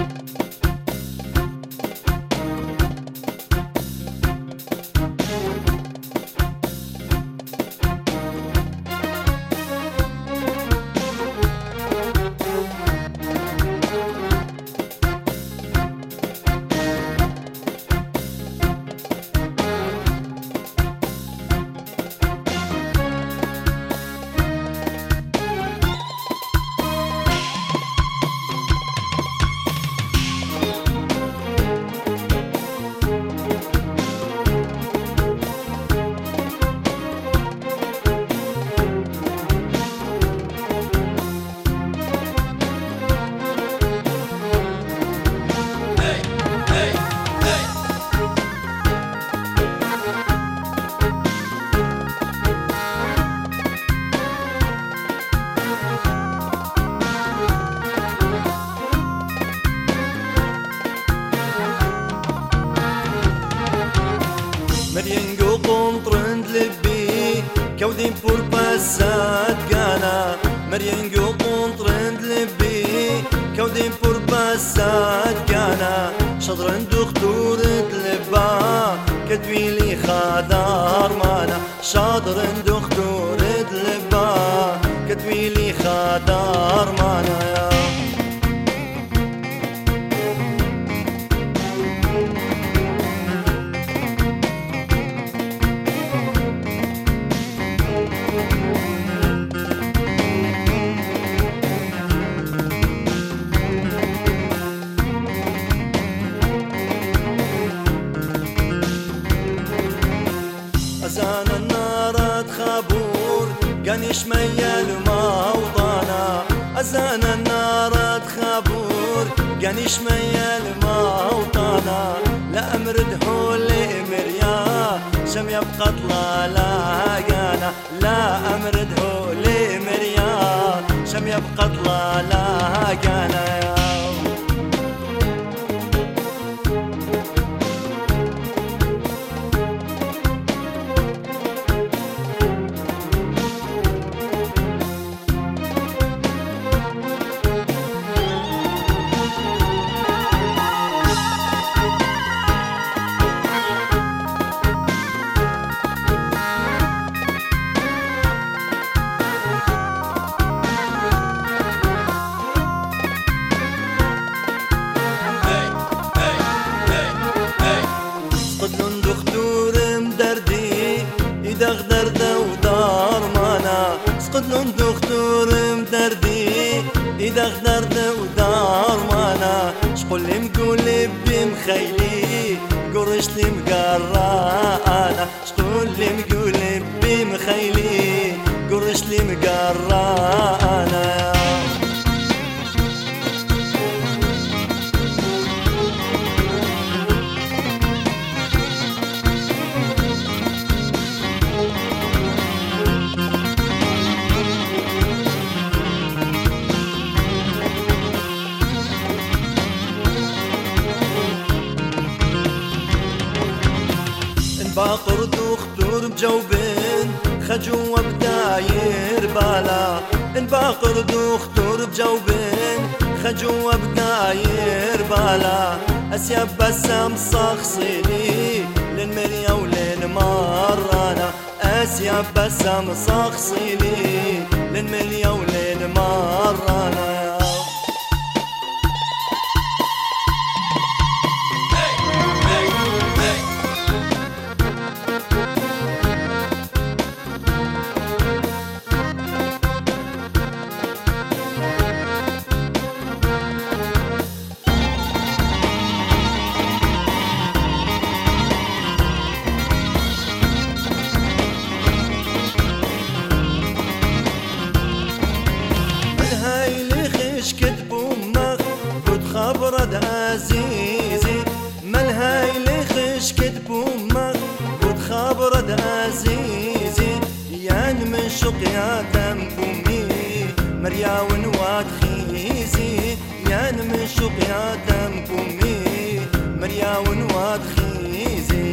Mariengo contrend lebbi كودين بور باسات كانا Mariengo contrend lebbi كودين بور باسات كانا شطرن دكتور لبا كتبي لي خضار مانا شطرن دكتور لبا كتبي لي خضار مانا يا أذان النار تخابور قانيش ميال موطانا أذان النار تخابور قانيش ميال موطانا لا أمرد هولي مريا شم يبقى طلالا قانا لا أمرد هولي مريا شم يبقى طلالا قانا يا قدلن دكتور مدردي يدغ دردة ودار مانا سقدلن دكتور مدردي يدغ دردة ودار مانا شقول لي مقولي بمخيلي قرش لي مقرا انا شقول لي مقولي بمخيلي قرش لي مقرا انا باقر دكتور بجوبين خجو بداير بالا باقر دكتور بجوبين خجو بداير بالا اسياب بسام صخصيلي للمريا وللمرانا اسياب بسام صخصيلي للمريا وللمرانا خبرد عزيزي ملهاي لخش كتب امك وتخبرد عزيزي يعني من شقيا تنبومي مريا ونواد خيزي يعني من شقيا تنبومي مريا ونواد خيزي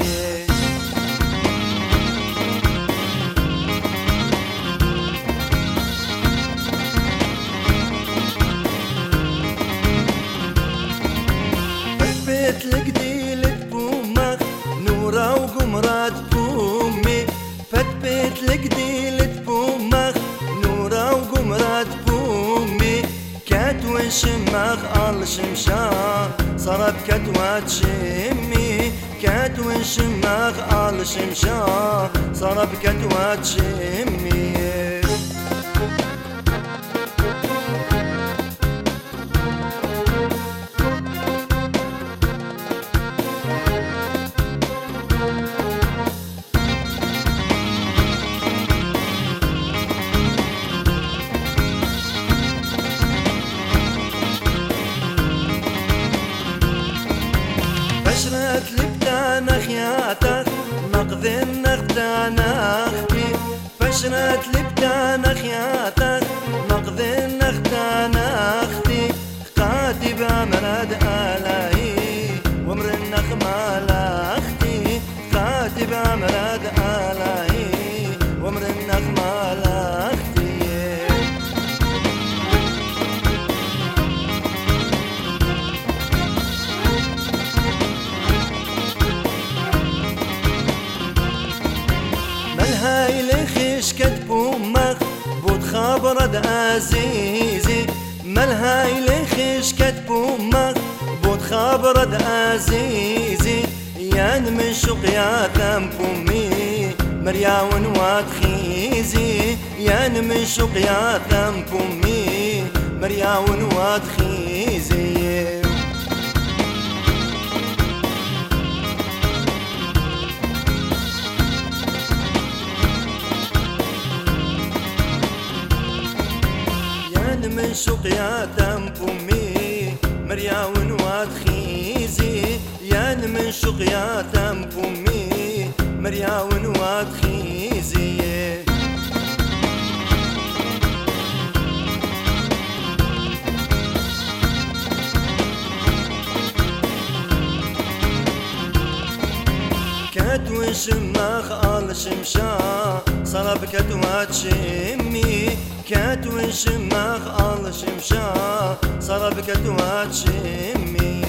بيت القديل تبومخ نورا وقمرات بومي فت بيت القديل تبومخ نورا وقمرات بومي كات وشمخ الشمشا صرب كتوات شمي كات وشمخ الشمشا صرب كتوات شمي بشرت لبتانا خياتك نقضي النغتانا اختي بشرت لبتانا خياتك نقضي النغتانا اختي قاتي بامراد آلاهي وامر النخمال اختي قاتي بامراد آلاهي وامر النخمال اختي هاي لخش كتبومخ بود خبرد عزيزي مالهاي لخش كتبومخ بود خبرد عزيزي يان من شقيا تنبومي مرياون واتخيزي يان من شقيا تنبومي مرياون واتخيزي من شقيا تنبومي مرياون واتخيزي يان من شقيا تنبومي مرياون واتخيزي كات وشمخ الشمشا صرب كتوات شمي كات وشمخ الشمشا صرب كتوات شمي